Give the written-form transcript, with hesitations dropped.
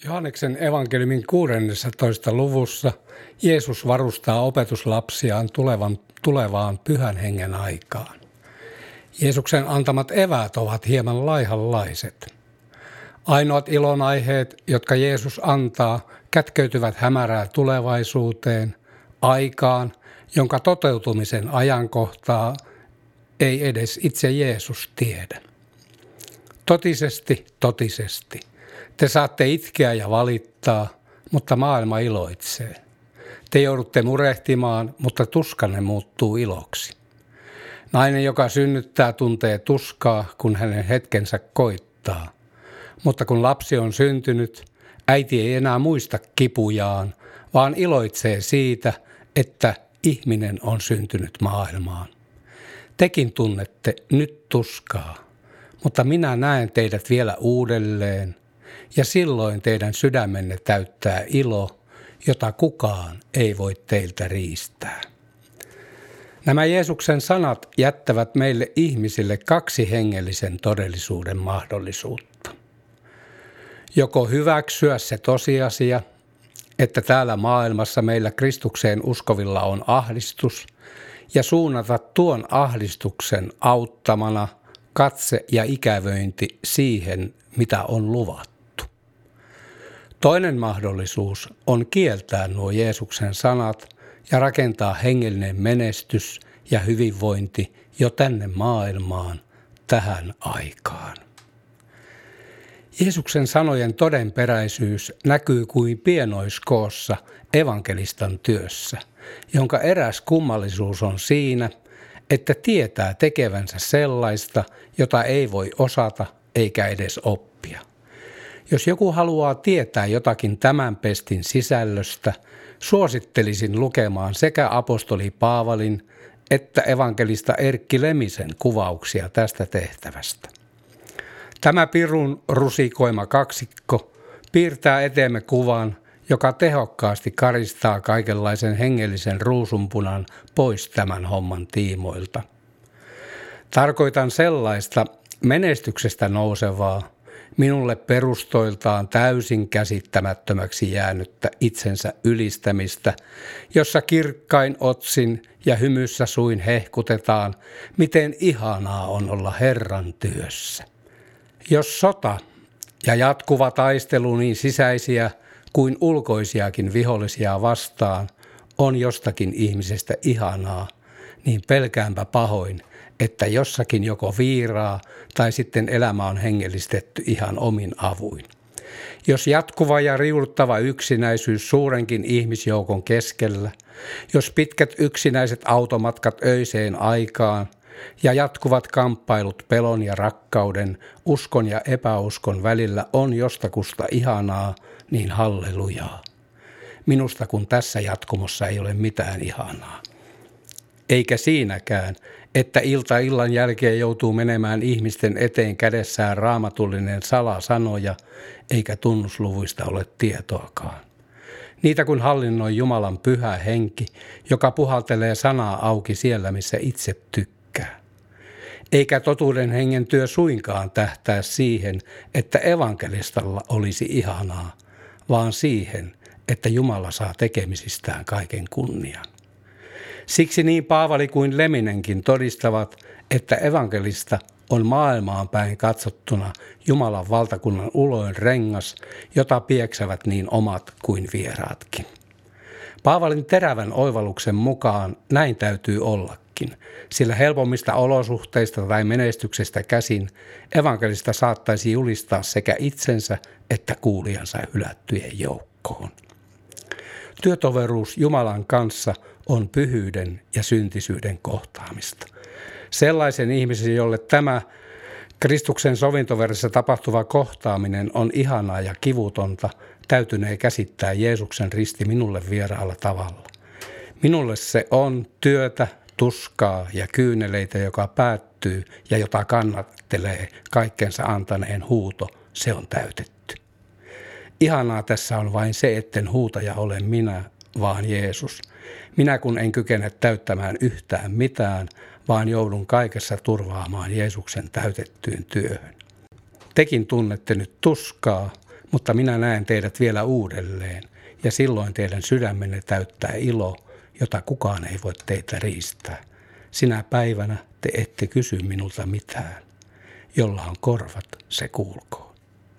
Johanneksen evankeliumin 16. luvussa Jeesus varustaa opetuslapsiaan tulevaan pyhän hengen aikaan. Jeesuksen antamat eväät ovat hieman laihanlaiset. Ainoat ilonaiheet, jotka Jeesus antaa, kätkeytyvät hämärään tulevaisuuteen, aikaan, jonka toteutumisen ajankohtaa ei edes itse Jeesus tiedä. Totisesti, te saatte itkeä ja valittaa, mutta maailma iloitsee. Te joudutte murehtimaan, mutta tuskanne muuttuu iloksi. Nainen, joka synnyttää, tuntee tuskaa, kun hänen hetkensä koittaa. Mutta kun lapsi on syntynyt, äiti ei enää muista kipujaan, vaan iloitsee siitä, että ihminen on syntynyt maailmaan. Tekin tunnette nyt tuskaa, mutta minä näen teidät vielä uudelleen, ja silloin teidän sydämenne täyttää ilo, jota kukaan ei voi teiltä riistää. Nämä Jeesuksen sanat jättävät meille ihmisille kaksi hengellisen todellisuuden mahdollisuutta. Joko hyväksyä se tosiasia, että täällä maailmassa meillä Kristukseen uskovilla on ahdistus, ja suunnata tuon ahdistuksen auttamana katse ja ikävöinti siihen, mitä on luvattu. Toinen mahdollisuus on kieltää nuo Jeesuksen sanat ja rakentaa hengellinen menestys ja hyvinvointi jo tänne maailmaan, tähän aikaan. Jeesuksen sanojen todenperäisyys näkyy kuin pienoiskoossa evankelistan työssä, jonka eräs kummallisuus on siinä, että tietää tekevänsä sellaista, jota ei voi osata eikä edes oppia. Jos joku haluaa tietää jotakin tämän pestin sisällöstä, suosittelisin lukemaan sekä apostoli Paavalin että evankelista Erkki Lemisen kuvauksia tästä tehtävästä. Tämä pirun rusikoima kaksikko piirtää eteemme kuvan, joka tehokkaasti karistaa kaikenlaisen hengellisen ruusunpunan pois tämän homman tiimoilta. Tarkoitan sellaista menestyksestä nousevaa, minulle perustoiltaan täysin käsittämättömäksi jäänyttä itsensä ylistämistä, jossa kirkkain otsin ja hymyssä suin hehkutetaan, miten ihanaa on olla Herran työssä. Jos sota ja jatkuva taistelu niin sisäisiä kuin ulkoisiakin vihollisia vastaan on jostakin ihmisestä ihanaa, niin pelkäänpä pahoin, että jossakin joko viiraa tai sitten elämä on hengellistetty ihan omin avuin. Jos jatkuva ja riuduttava yksinäisyys suurenkin ihmisjoukon keskellä, jos pitkät yksinäiset automatkat öiseen aikaan ja jatkuvat kamppailut pelon ja rakkauden, uskon ja epäuskon välillä on jostakusta ihanaa, niin hallelujaa. Minusta kun tässä jatkumossa ei ole mitään ihanaa. Eikä siinäkään, että ilta illan jälkeen joutuu menemään ihmisten eteen kädessään raamatullinen salasanoja, eikä tunnusluvuista ole tietoakaan. Niitä kun hallinnoi Jumalan pyhä henki, joka puhaltelee sanaa auki siellä, missä itse tykkää. Eikä totuuden hengen työ suinkaan tähtää siihen, että evankelistalla olisi ihanaa, vaan siihen, että Jumala saa tekemisistään kaiken kunnian. Siksi niin Paavali kuin Leminenkin todistavat, että evankelista on maailmaan päin katsottuna Jumalan valtakunnan uloin rengas, jota pieksävät niin omat kuin vieraatkin. Paavalin terävän oivalluksen mukaan näin täytyy ollakin, sillä helpommista olosuhteista tai menestyksestä käsin evankelista saattaisi julistaa sekä itsensä että kuulijansa hylättyjen joukkoon. Työtoveruus Jumalan kanssa on pyhyyden ja syntisyyden kohtaamista. Sellaisen ihmisen, jolle tämä Kristuksen sovintoverissa tapahtuva kohtaaminen on ihanaa ja kivutonta, täytynee käsittää Jeesuksen risti minulle vieraalla tavalla. Minulle se on työtä, tuskaa ja kyyneleitä, joka päättyy ja jota kannattelee kaikkensa antaneen huuto, se on täytetty. Ihanaa tässä on vain se, etten huutaja ole minä, vaan Jeesus. Minä kun en kykene täyttämään yhtään mitään, vaan joudun kaikessa turvaamaan Jeesuksen täytettyyn työhön. Tekin tunnette nyt tuskaa, mutta minä näen teidät vielä uudelleen, ja silloin teidän sydämenne täyttää ilo, jota kukaan ei voi teitä riistää. Sinä päivänä te ette kysy minulta mitään. Jolla on korvat, se kuulkoon.